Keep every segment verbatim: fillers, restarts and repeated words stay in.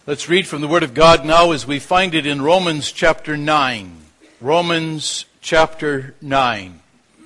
Let's read from the Word of God now as we find it in Romans chapter nine. Romans chapter nine.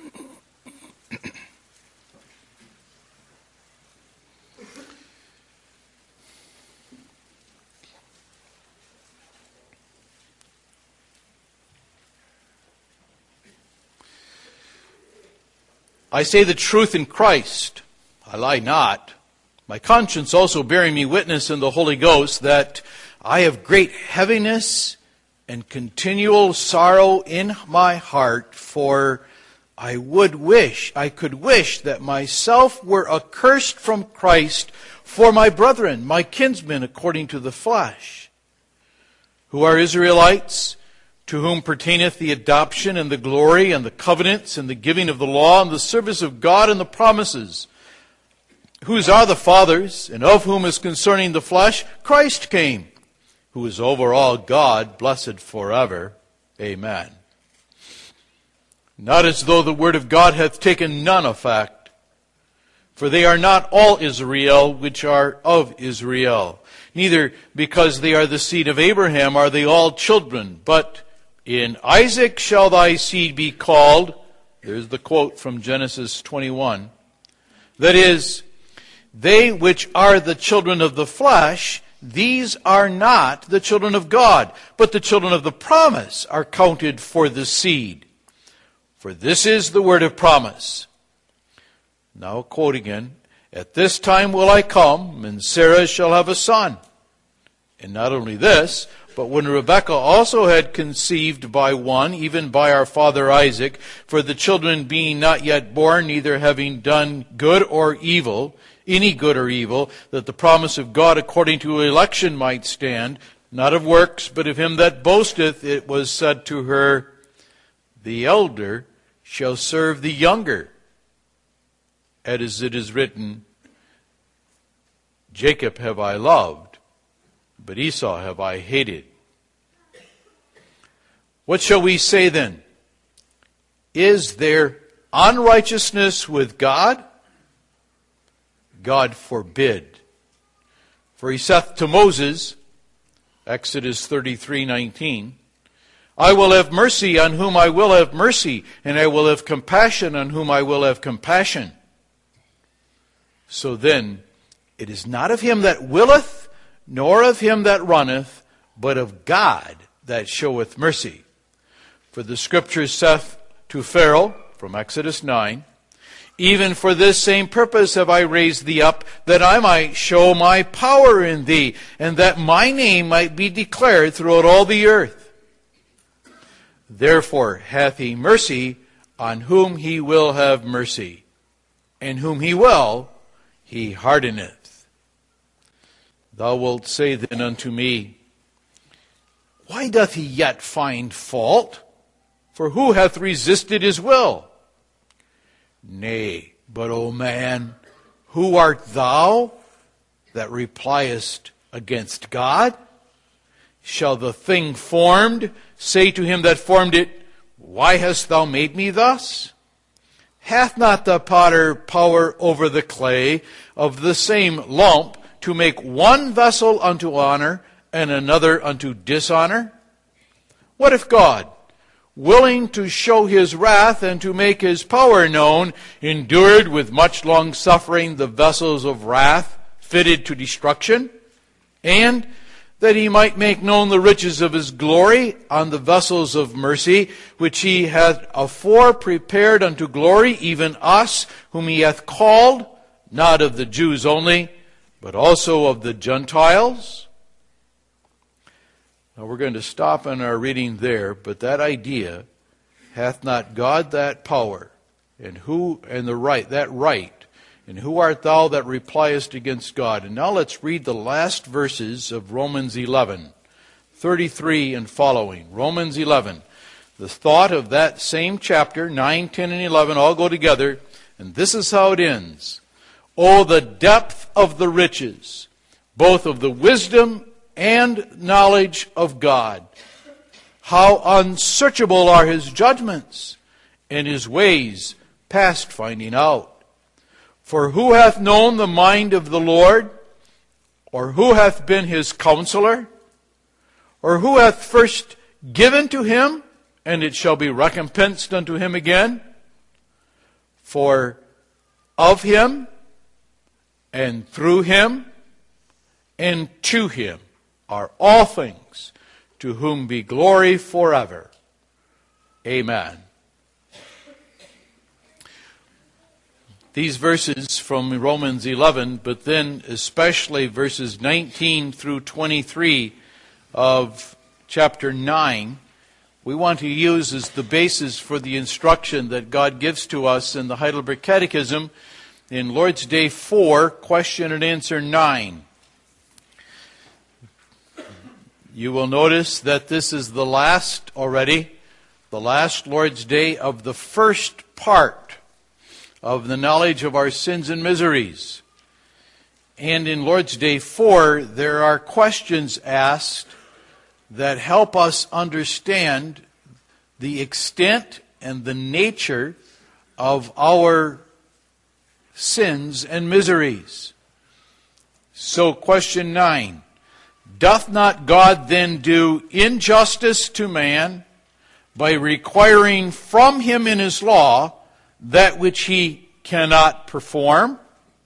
I say the truth in Christ, I lie not. My conscience also bearing me witness in the Holy Ghost that I have great heaviness and continual sorrow in my heart, for I would wish, I could wish that myself were accursed from Christ for my brethren, my kinsmen according to the flesh, who are Israelites, to whom pertaineth the adoption and the glory and the covenants and the giving of the law and the service of God and the promises, whose are the fathers, and of whom is concerning the flesh Christ came, who is over all God, blessed forever. Amen. Not as though the word of God hath taken none effect, for they are not all Israel which are of Israel, neither because they are the seed of Abraham are they all children, but in Isaac shall thy seed be called. There's the quote from Genesis twenty-one. That is, they which are the children of the flesh, these are not the children of God, but the children of the promise are counted for the seed. For this is the word of promise. Now a quote again. At this time will I come, and Sarah shall have a son. And not only this, but when Rebekah also had conceived by one, even by our father Isaac, for the children being not yet born, neither having done good or evil, any good or evil, that the promise of God according to election might stand, not of works, but of him that boasteth, it was said to her, the elder shall serve the younger. As it is written, Jacob have I loved, but Esau have I hated. What shall we say then? Is there unrighteousness with God? God forbid. For he saith to Moses, Exodus thirty-three nineteen, I will have mercy on whom I will have mercy, and I will have compassion on whom I will have compassion. So then, it is not of him that willeth, nor of him that runneth, but of God that showeth mercy. For the Scripture saith to Pharaoh, from Exodus nine, even for this same purpose have I raised thee up, that I might show my power in thee, and that my name might be declared throughout all the earth. Therefore hath he mercy on whom he will have mercy, and whom he will, he hardeneth. Thou wilt say then unto me, why doth he yet find fault? For who hath resisted his will? Nay, but, O man, who art thou that repliest against God? Shall the thing formed say to him that formed it, why hast thou made me thus? Hath not the potter power over the clay of the same lump to make one vessel unto honor and another unto dishonor? What if God, willing to show his wrath and to make his power known, endured with much long suffering the vessels of wrath fitted to destruction, and that he might make known the riches of his glory on the vessels of mercy, which he hath afore prepared unto glory, even us, whom he hath called, not of the Jews only, but also of the Gentiles? Now we're going to stop in our reading there, but that idea, hath not God that power, and who and the right, that right, and who art thou that repliest against God? And now let's read the last verses of Romans eleven, thirty-three and following. Romans eleven. The thought of that same chapter, nine, ten, and eleven, all go together, and this is how it ends. Oh, the depth of the riches, both of the wisdom and knowledge of God. How unsearchable are his judgments, and his ways past finding out. For who hath known the mind of the Lord? Or who hath been his counselor? Or who hath first given to him, and it shall be recompensed unto him again? For of him, and through him, and to him are all things, to whom be glory forever. Amen. These verses from Romans eleven, but then especially verses nineteen through twenty-three of chapter nine, we want to use as the basis for the instruction that God gives to us in the Heidelberg Catechism in Lord's Day four, question and answer nine. You will notice that this is the last already, the last Lord's Day of the first part of the knowledge of our sins and miseries. And in Lord's Day four, there are questions asked that help us understand the extent and the nature of our sins and miseries. So question nine, doth not God then do injustice to man by requiring from him in his law that which he cannot perform?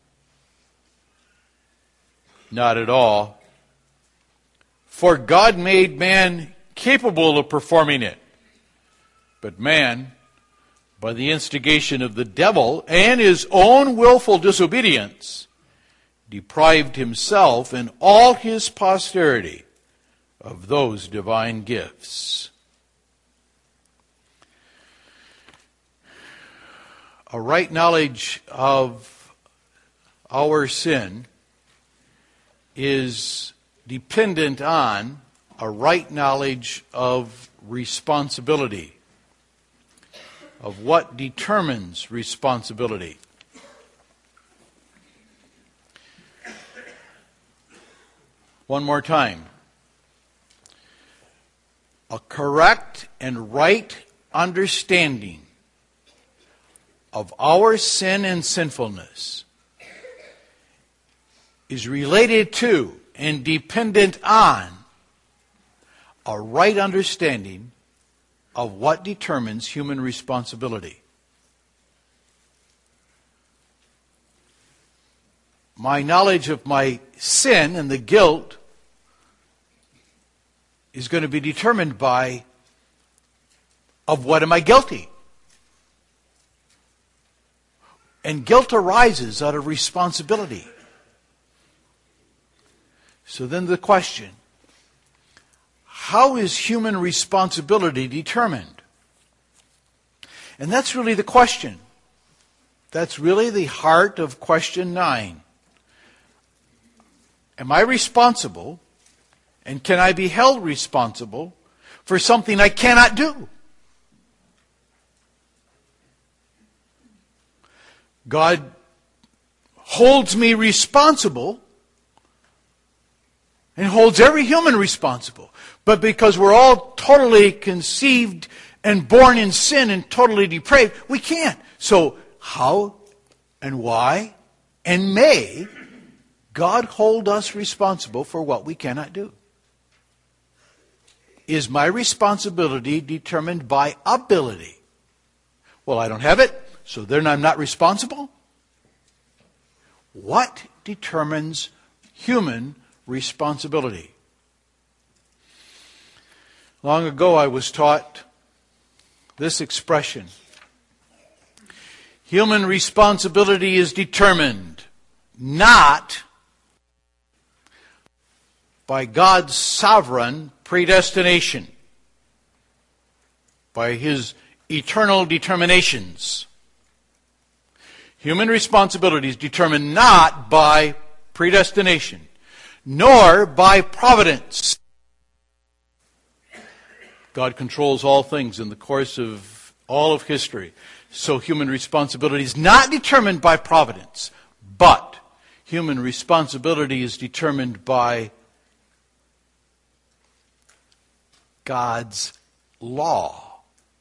Not at all. For God made man capable of performing it. But man, by the instigation of the devil and his own willful disobedience, deprived himself and all his posterity of those divine gifts. A right knowledge of our sin is dependent on a right knowledge of responsibility, of what determines responsibility. One more time. A correct and right understanding of our sin and sinfulness is related to and dependent on a right understanding of what determines human responsibility. My knowledge of my sin and the guilt is going to be determined by of what am I guilty? And guilt arises out of responsibility. So then the question, how is human responsibility determined? And that's really the question. That's really the heart of question nine. Am I responsible, and can I be held responsible for something I cannot do? God holds me responsible and holds every human responsible. But because we're all totally conceived and born in sin and totally depraved, we can't. So how and why and may God hold us responsible for what we cannot do? Is my responsibility determined by ability? Well, I don't have it, so then I'm not responsible? What determines human responsibility? Long ago I was taught this expression. Human responsibility is determined not by God's sovereign predestination, by His eternal determinations. Human responsibility is determined not by predestination, nor by providence. God controls all things in the course of all of history. So human responsibility is not determined by providence, but human responsibility is determined by God's law.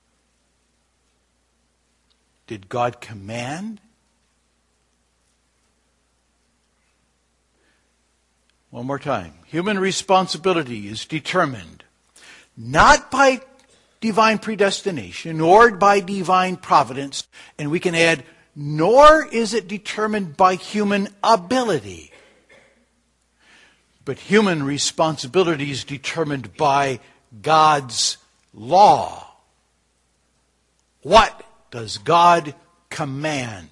Did God command? One more time. Human responsibility is determined not by divine predestination or by divine providence, and we can add, nor is it determined by human ability. But human responsibility is determined by God's law. What does God command?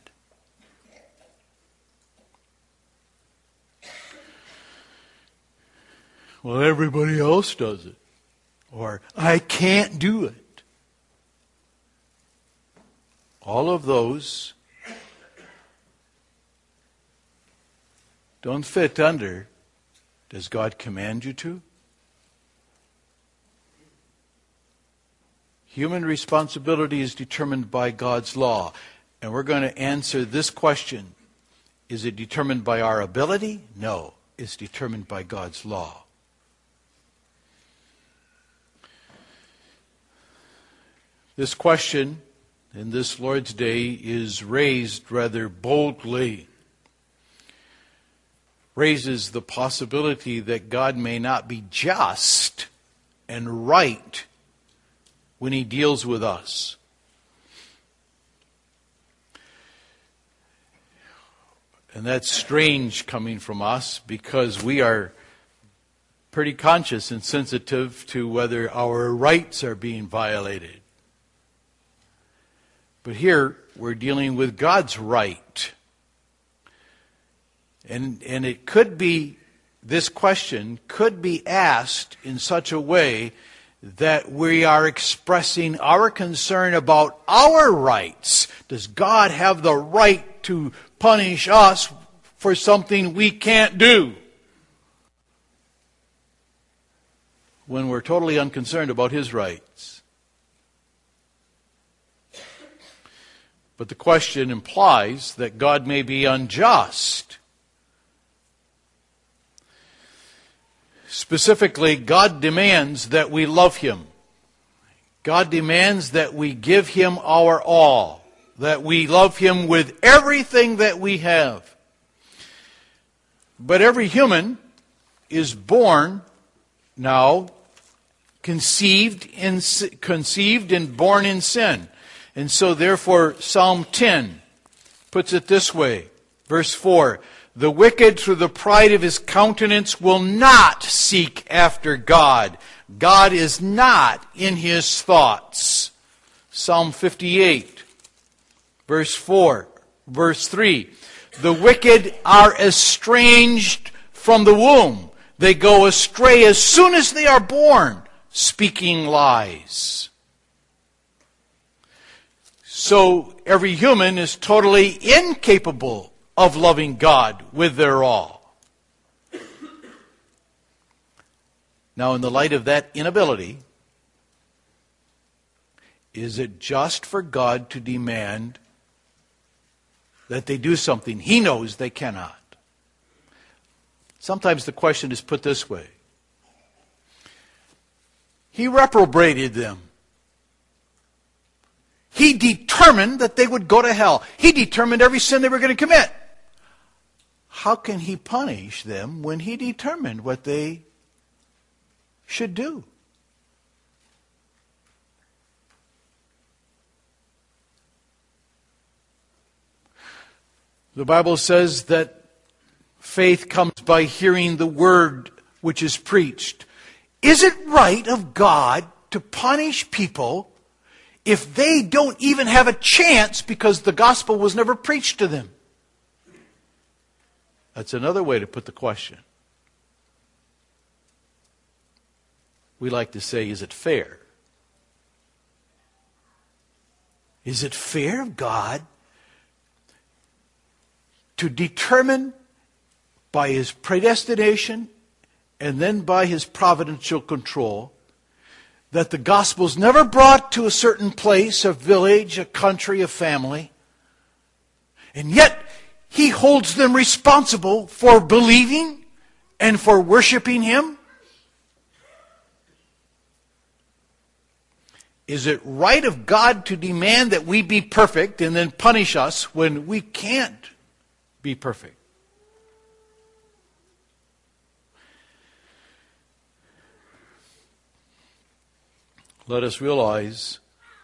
Well, everybody else does it. Or, I can't do it. All of those don't fit under, does God command you to? Human responsibility is determined by God's law. And we're going to answer this question. Is it determined by our ability? No. It's determined by God's law. This question in this Lord's Day is raised rather boldly. Raises the possibility that God may not be just and right when He deals with us. And that's strange coming from us because we are pretty conscious and sensitive to whether our rights are being violated. But here, we're dealing with God's right. And, and it could be, this question could be asked in such a way that we are expressing our concern about our rights. Does God have the right to punish us for something we can't do? When we're totally unconcerned about His rights. But the question implies that God may be unjust. Specifically, God demands that we love Him. God demands that we give Him our all. That we love Him with everything that we have. But every human is born now, conceived in, conceived and born in sin. And so therefore Psalm ten puts it this way, verse four, the wicked through the pride of his countenance will not seek after God. God is not in his thoughts. Psalm fifty-eight, verse four, verse three, the wicked are estranged from the womb. They go astray as soon as they are born, speaking lies. So every human is totally incapable of loving God with their all. Now, in the light of that inability, is it just for God to demand that they do something He knows they cannot? Sometimes the question is put this way. He reprobated them. He determined that they would go to hell. He determined every sin they were going to commit. How can He punish them when He determined what they should do? The Bible says that faith comes by hearing the word which is preached. Is it right of God to punish people if they don't even have a chance because the gospel was never preached to them? That's another way to put the question. We like to say, is it fair? Is it fair of God to determine by His predestination and then by His providential control that the gospel is never brought to a certain place, a village, a country, a family, and yet He holds them responsible for believing and for worshiping Him? Is it right of God to demand that we be perfect and then punish us when we can't be perfect? let us realize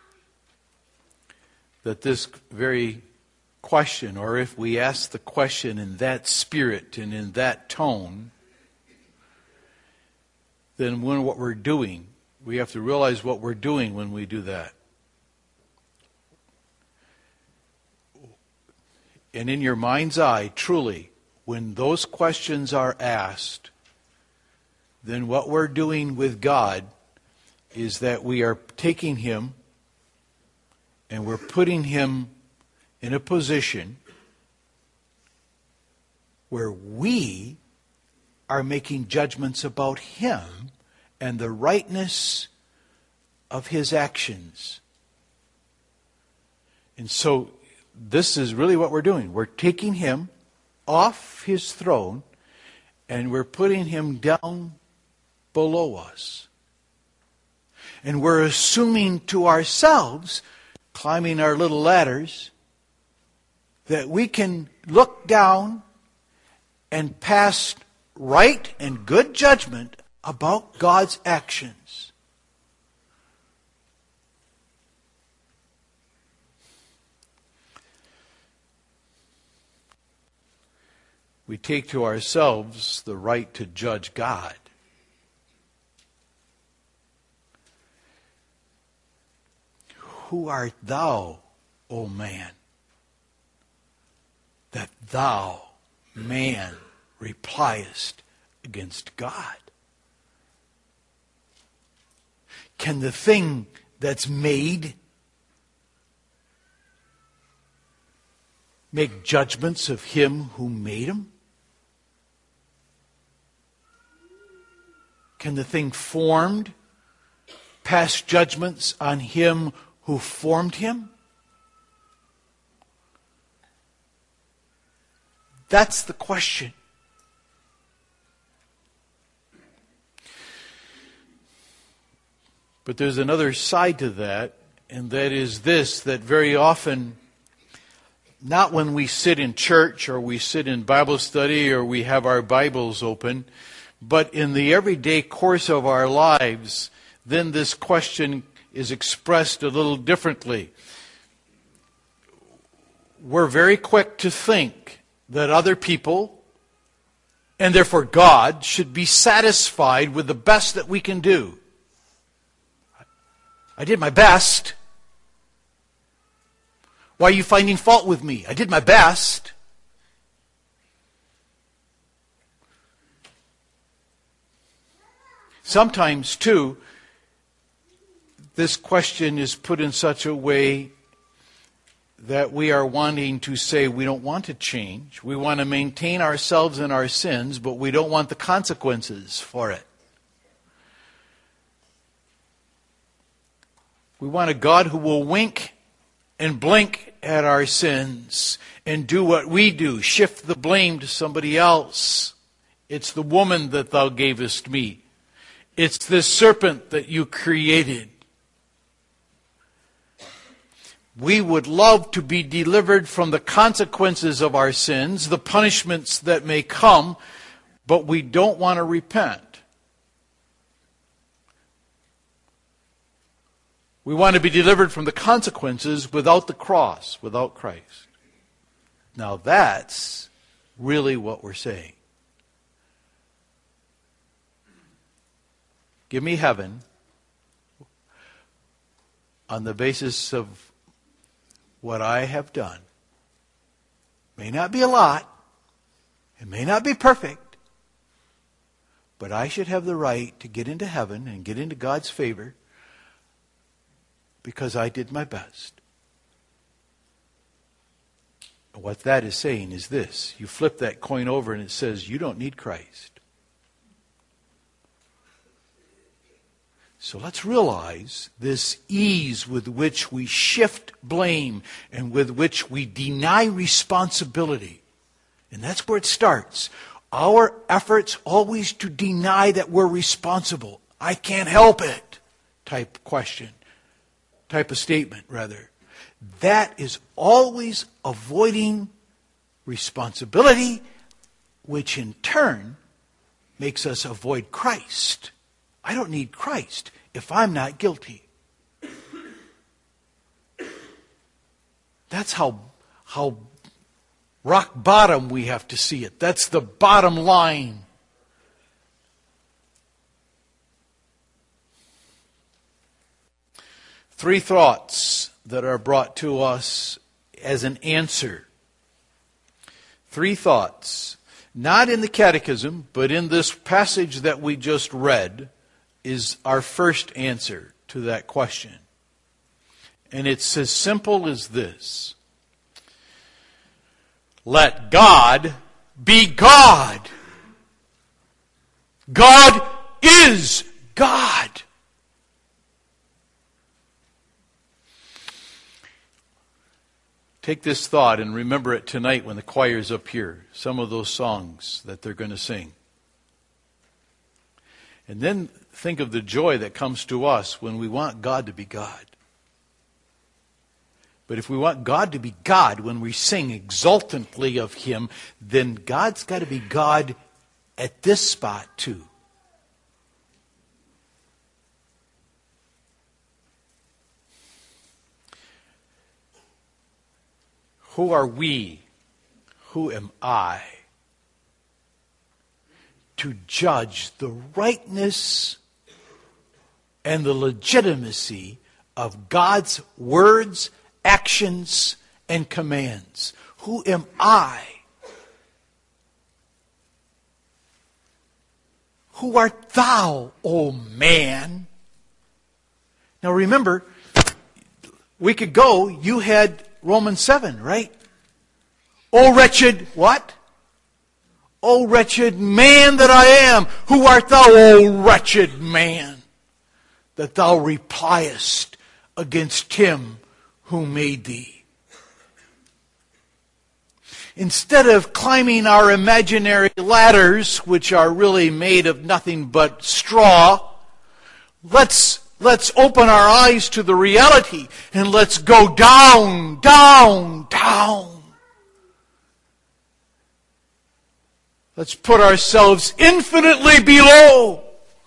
that this very question, or if we ask the question in that spirit and in that tone, then when what we're doing, we have to realize what we're doing when we do that. And in your mind's eye, truly, when those questions are asked, then what we're doing with God is that we are taking Him and we're putting Him in a position where we are making judgments about Him and the rightness of His actions. And so this is really what we're doing. We're taking Him off His throne and we're putting Him down below us. And we're assuming to ourselves, climbing our little ladders, that we can look down and pass right and good judgment about God's actions. We take to ourselves the right to judge God. Who art thou, O man, that thou, man, repliest against God? Can the thing that's made make judgments of Him who made him? Can the thing formed pass judgments on Him who formed him? That's the question. But there's another side to that, and that is this, that very often, not when we sit in church or we sit in Bible study or we have our Bibles open, but in the everyday course of our lives, then this question is expressed a little differently. We're very quick to think that other people, and therefore God, should be satisfied with the best that we can do. I did my best. Why are you finding fault with me? I did my best. Sometimes, too, this question is put in such a way that we are wanting to say we don't want to change. We want to maintain ourselves in our sins, but we don't want the consequences for it. We want a God who will wink and blink at our sins and do what we do, shift the blame to somebody else. It's the woman that thou gavest me. It's this serpent that you created. We would love to be delivered from the consequences of our sins, the punishments that may come, but we don't want to repent. We want to be delivered from the consequences without the cross, without Christ. Now that's really what we're saying. Give me heaven on the basis of what I have done. May not be a lot. It may not be perfect. But I should have the right to get into heaven and get into God's favor because I did my best. And what that is saying is this. You flip that coin over and it says, you don't need Christ. So let's realize this ease with which we shift blame and with which we deny responsibility. And that's where it starts. Our efforts always to deny that we're responsible. I can't help it type question, type of statement rather. That is always avoiding responsibility, which in turn makes us avoid Christ. I don't need Christ if I'm not guilty. That's how, how rock bottom we have to see it. That's the bottom line. Three thoughts that are brought to us as an answer. Three thoughts. Not in the catechism, but in this passage that we just read is our first answer to that question. And it's as simple as this. Let God be God. God is God. Take this thought and remember it tonight when the choir's up here. Some of those songs that they're going to sing. And then think of the joy that comes to us when we want God to be God. But if we want God to be God when we sing exultantly of Him, then God's got to be God at this spot too. Who are we? Who am I to judge the rightness and the legitimacy of God's words, actions, and commands? Who am I? Who art thou, O man? Now remember, a week ago you had Romans seven, right? O wretched, what? O wretched man that I am. Who art thou, O wretched man, that thou repliest against him who made thee? Instead of climbing our imaginary ladders, which are really made of nothing but straw, let's Let's open our eyes to the reality and let's go down, down, down. Let's put ourselves infinitely below.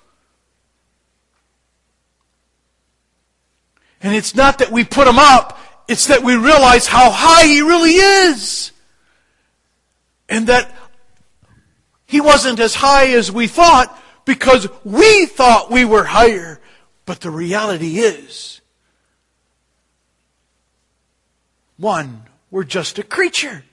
And it's not that we put Him up, it's that we realize how high He really is. And that He wasn't as high as we thought because we thought we were higher. But the reality is, one, we're just a creature.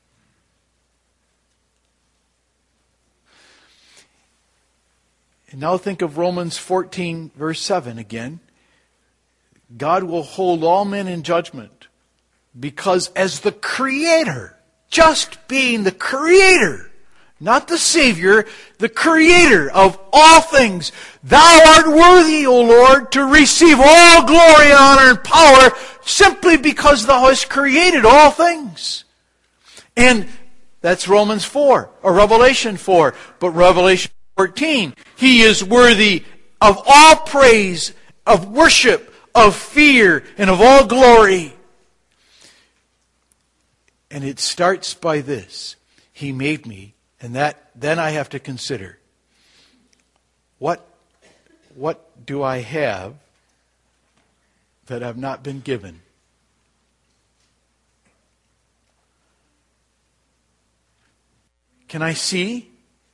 And now think of Romans fourteen, verse seven again. God will hold all men in judgment because as the Creator, just being the Creator, not the Savior, the Creator of all things. Thou art worthy, O Lord, to receive all glory, honor, and power simply because Thou hast created all things. And that's Romans four, or Revelation four. But Revelation fourteen, He is worthy of all praise, of worship, of fear, and of all glory. And it starts by this. He made me. And that then I have to consider, what, what do I have that I've not been given? Can I see?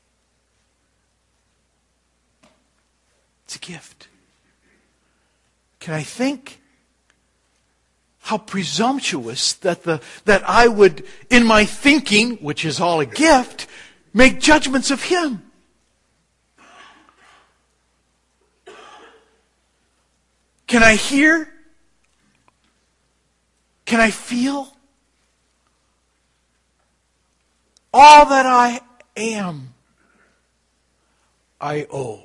It's a gift. Can I think? How presumptuous that the that I would, in my thinking, which is all a gift, make judgments of Him. Can I hear? Can I feel? All that I am, I owe.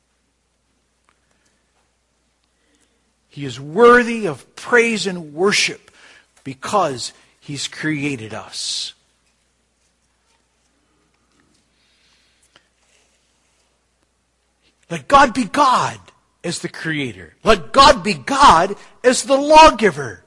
He is worthy of praise and worship because He's created us. Let God be God as the Creator. Let God be God as the lawgiver.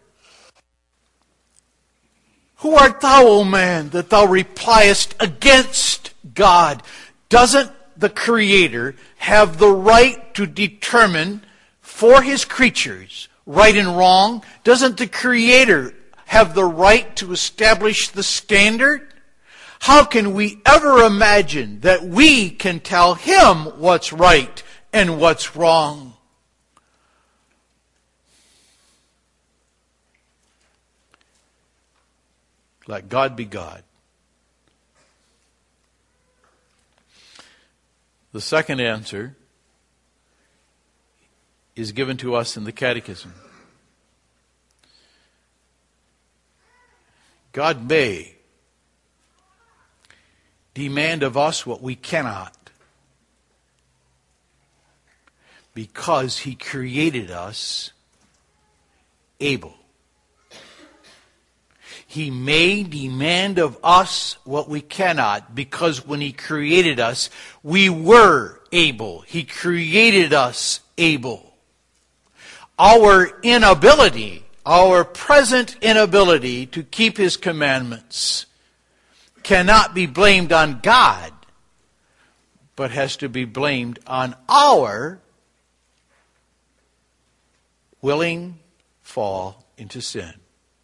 Who art thou, O man, that thou repliest against God? Doesn't the Creator have the right to determine for His creatures right and wrong? Doesn't the Creator have the right to establish the standard? How can we ever imagine that we can tell him what's right and what's wrong? Let God be God. The second answer is given to us in the Catechism. God may demand of us what we cannot, because he created us able. He may demand of us what we cannot, because when he created us, we were able. He created us able. Our inability, our present inability to keep his commandments cannot be blamed on God, but has to be blamed on our willing fall into sin.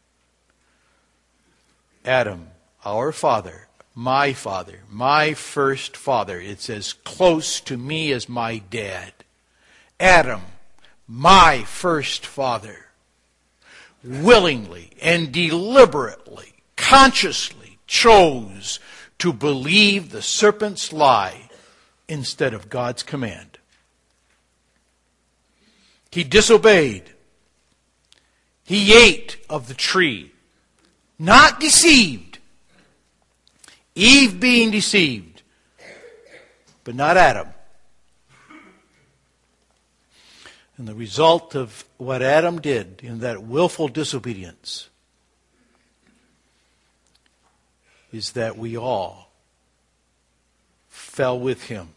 Adam, our father, my father, my first father. It's as close to me as my dad. Adam, my first father, willingly and deliberately, consciously chose to believe the serpent's lie instead of God's command. He disobeyed. He ate of the tree. Not deceived. Eve being deceived, but not Adam. And the result of what Adam did in that willful disobedience is that we all fell with him.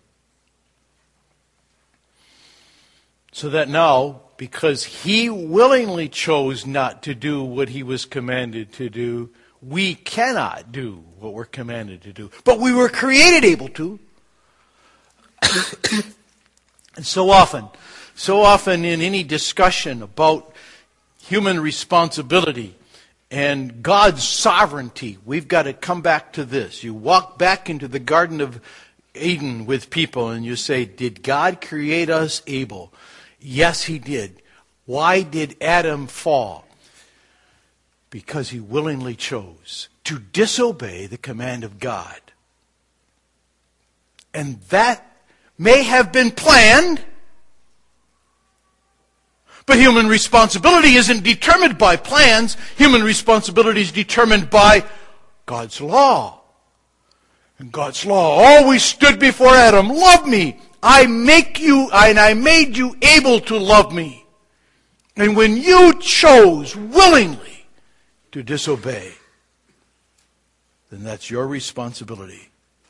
So that now, because he willingly chose not to do what he was commanded to do, we cannot do what we're commanded to do. But we were created able to. And so often, so often in any discussion about human responsibility and God's sovereignty, we've got to come back to this. You walk back into the Garden of Eden with people and you say, did God create us able? Yes, he did. Why did Adam fall? Because he willingly chose to disobey the command of God. And that may have been planned, but human responsibility isn't determined by plans. Human responsibility is determined by God's law. And God's law always stood before Adam. Love me. I make you, and I made you able to love me. And when you chose willingly to disobey, then that's your responsibility.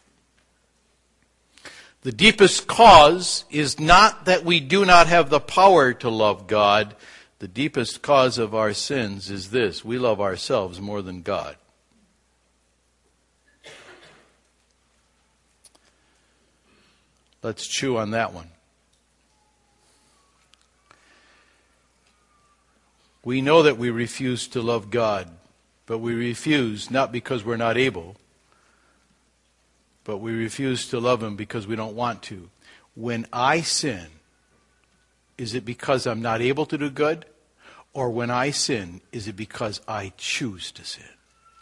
The deepest cause is not that we do not have the power to love God. The deepest cause of our sins is this: we love ourselves more than God. Let's chew on that one. We know that we refuse to love God, but we refuse not because we're not able, but we refuse to love him because we don't want to. When I sin, is it because I'm not able to do good? Or when I sin, is it because I choose to sin?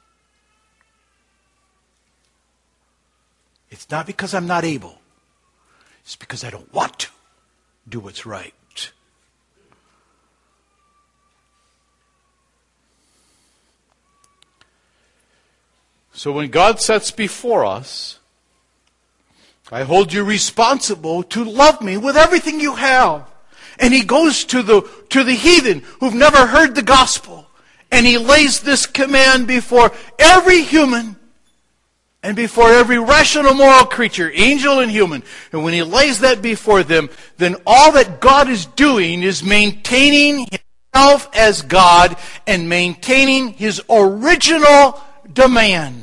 It's not because I'm not able. It's because I don't want to do what's right. So when God sets before us, I hold you responsible to love me with everything you have. And he goes to the, to the heathen who've never heard the gospel. And he lays this command before every human and before every rational moral creature, angel and human. And when he lays that before them, then all that God is doing is maintaining himself as God and maintaining his original demand.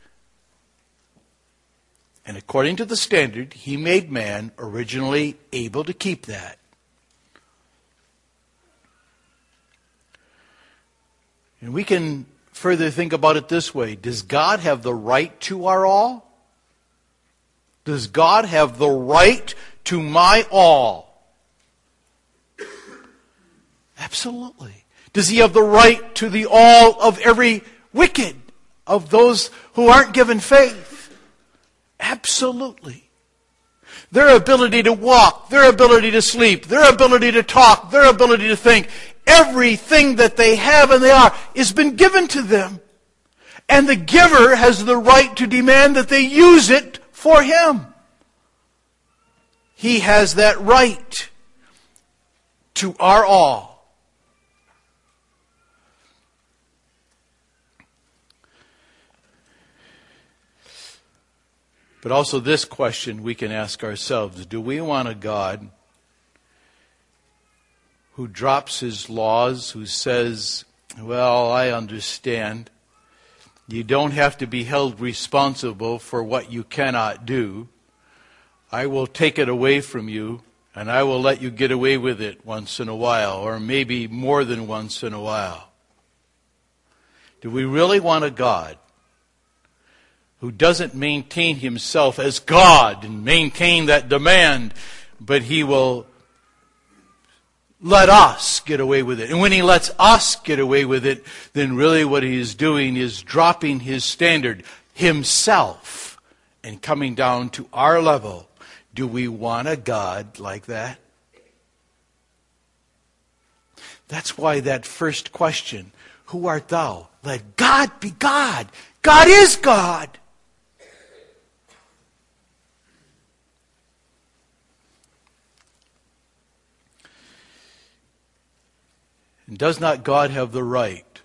And according to the standard, he made man originally able to keep that. And we can further think about it this way. Does God have the right to our all? Does God have the right to my all? Absolutely. Does he have the right to the all of every wicked, of those who aren't given faith? Absolutely. Their ability to walk, their ability to sleep, their ability to talk, their ability to think, everything that they have and they are has been given to them. And the giver has the right to demand that they use it for him. He has that right to our all. But also this question we can ask ourselves: do we want a God who drops his laws, who says, well, I understand, you don't have to be held responsible for what you cannot do. I will take it away from you, and I will let you get away with it once in a while, or maybe more than once in a while. Do we really want a God who doesn't maintain himself as God and maintain that demand, but he will let us get away with it? And when he lets us get away with it, then really what he is doing is dropping his standard himself and coming down to our level. Do we want a God like that? That's why that first question, who art thou? Let God be God. God is God. And does not God have the right,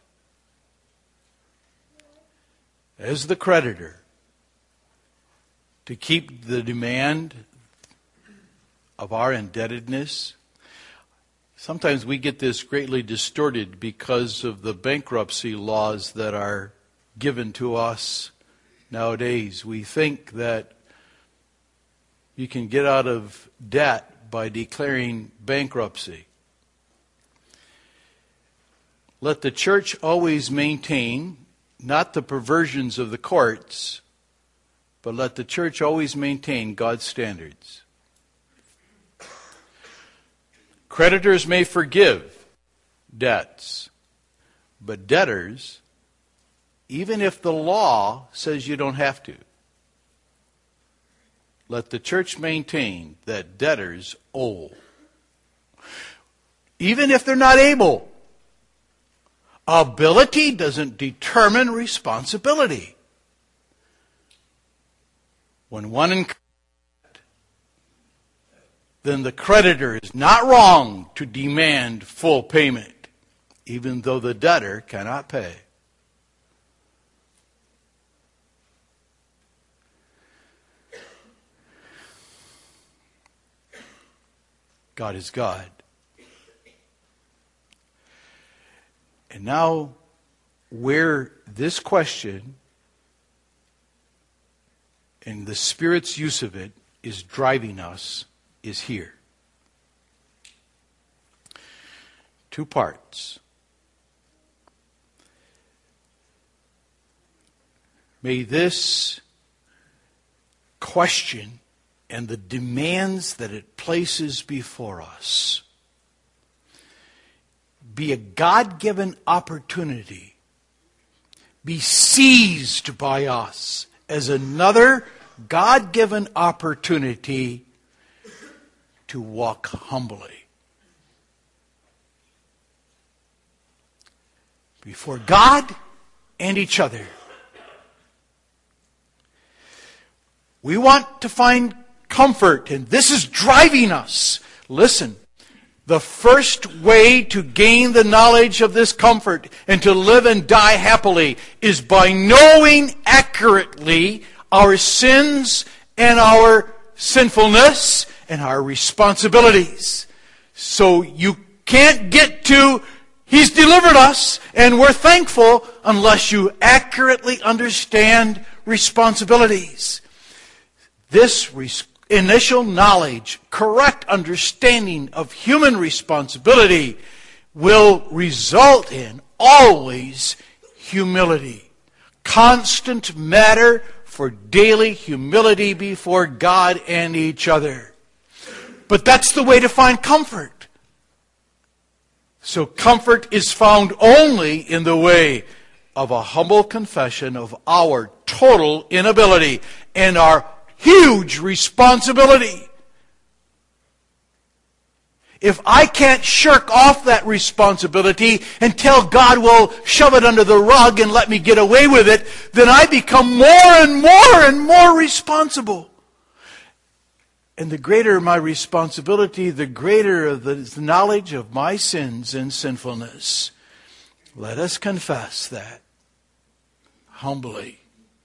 as the creditor, to keep the demand of our indebtedness? Sometimes we get this greatly distorted because of the bankruptcy laws that are given to us nowadays. We think that you can get out of debt by declaring bankruptcy. Let the church always maintain, not the perversions of the courts, but let the church always maintain God's standards. Creditors may forgive debts, but debtors, even if the law says you don't have to, let the church maintain that debtors owe. Even if they're not able. Ability doesn't determine responsibility. When one incurs, then the creditor is not wrong to demand full payment, even though the debtor cannot pay. God is God. And now, where this question and the Spirit's use of it is driving us is here. Two parts. May this question and the demands that it places before us be a God-given opportunity, be seized by us as another God-given opportunity to walk humbly before God and each other. We want to find comfort, and this is driving us. Listen. The first way to gain the knowledge of this comfort and to live and die happily is by knowing accurately our sins and our sinfulness and our responsibilities. So you can't get to, He's delivered us and we're thankful, unless you accurately understand responsibilities. This responsibility, initial knowledge, correct understanding of human responsibility will result in always humility. Constant matter for daily humility before God and each other. But that's the way to find comfort. So comfort is found only in the way of a humble confession of our total inability and our huge responsibility. If I can't shirk off that responsibility and tell God will shove it under the rug and let me get away with it, then I become more and more and more responsible. And the greater my responsibility, the greater the knowledge of my sins and sinfulness. Let us confess that humbly,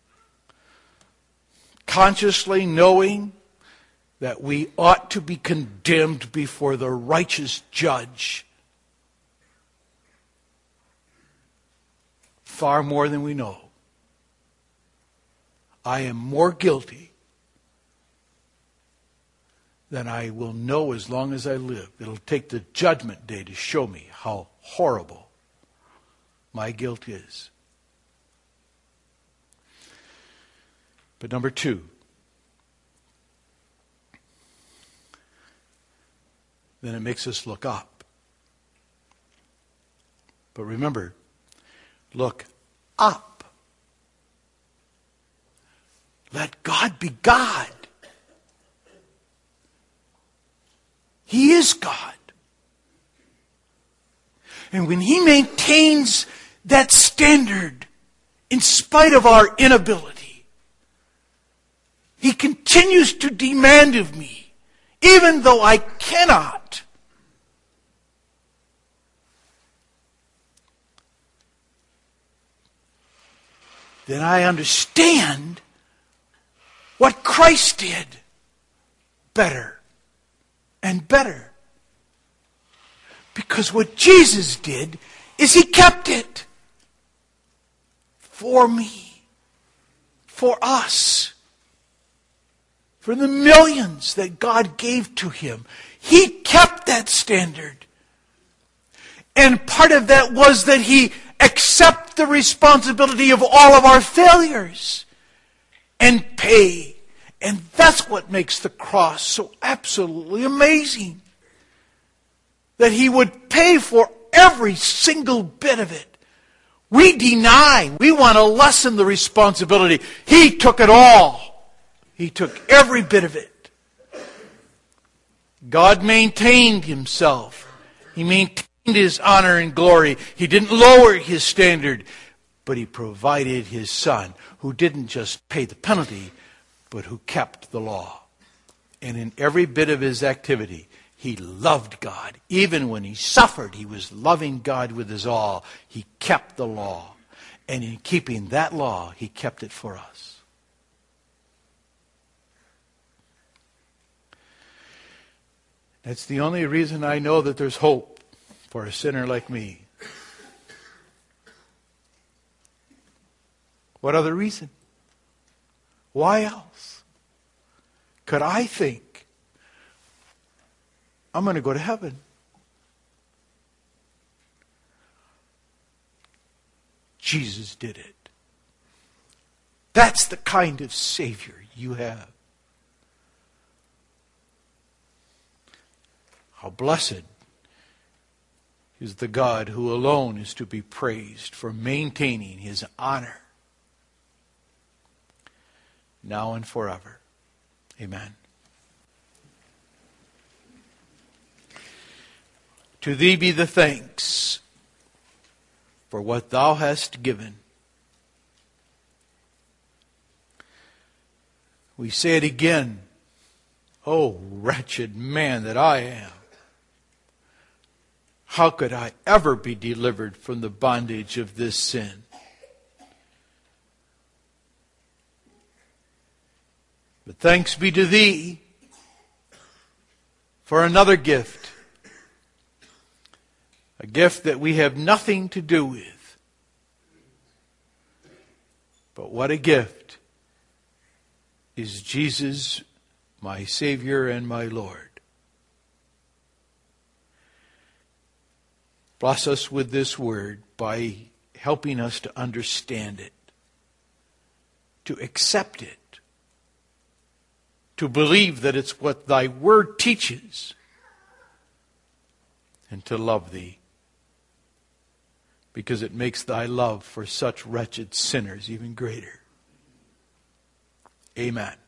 consciously knowing that we ought to be condemned before the righteous judge far more than we know. I am more guilty than I will know as long as I live. It'll take the judgment day to show me how horrible my guilt is. But number two, then it makes us look up. But remember, look up. Let God be God. He is God. And when He maintains that standard in spite of our inability, He continues to demand of me, even though I cannot. Then I understand what Christ did better and better. Because what Jesus did is He kept it for me, for us, for the millions that God gave to Him. He kept that standard. And part of that was that He accepted the responsibility of all of our failures and pay. And that's what makes the cross so absolutely amazing. That He would pay for every single bit of it. We deny. We want to lessen the responsibility. He took it all. He took every bit of it. God maintained Himself. He maintained His honor and glory. He didn't lower His standard, but He provided His Son, who didn't just pay the penalty, but who kept the law. And in every bit of His activity, He loved God. Even when He suffered, He was loving God with His all. He kept the law. And in keeping that law, He kept it for us. That's the only reason I know that there's hope for a sinner like me. What other reason? Why else could I think I'm going to go to heaven? Jesus did it. That's the kind of Savior you have. How blessed is the God who alone is to be praised for maintaining His honor now and forever. Amen. To Thee be the thanks for what Thou hast given. We say it again. Oh, wretched man that I am. How could I ever be delivered from the bondage of this sin? But thanks be to Thee for another gift. A gift that we have nothing to do with. But what a gift is Jesus, my Savior and my Lord. Bless us with this word by helping us to understand it, to accept it, to believe that it's what thy word teaches, and to love thee, because it makes thy love for such wretched sinners even greater. Amen.